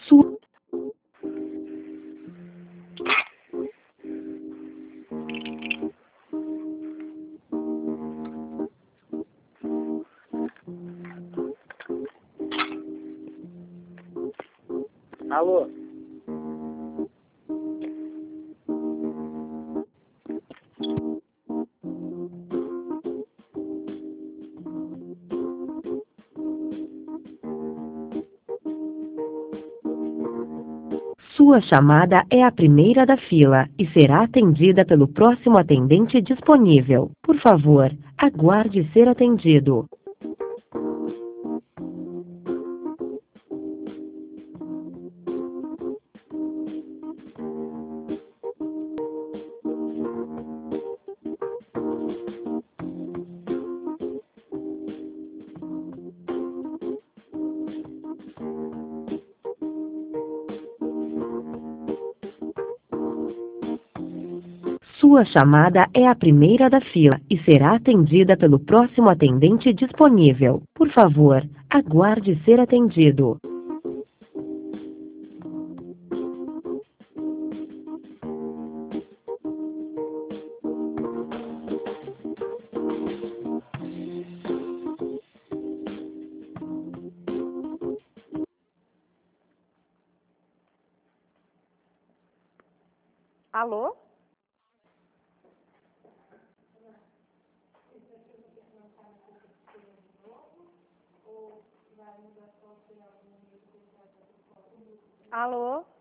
Su- Alô? Sua chamada é a primeira da fila e será atendida pelo próximo atendente disponível. Por favor, aguarde ser atendido. Sua chamada é a primeira da fila e será atendida pelo próximo atendente disponível. Por favor, aguarde ser atendido. Alô? Alô?